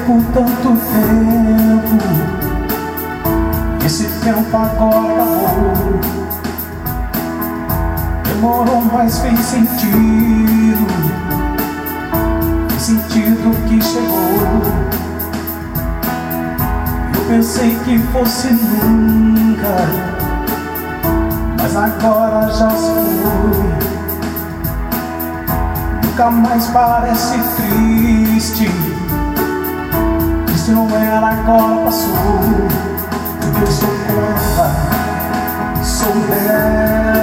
por tanto tempo, esse tempo agora acabou. Demorou, mas fez sentido, sentido que chegou. Eu pensei que fosse nunca, mas agora já se foi. Nunca mais parece triste, triste não era, agora passou. Eu sou com ela, sou dela.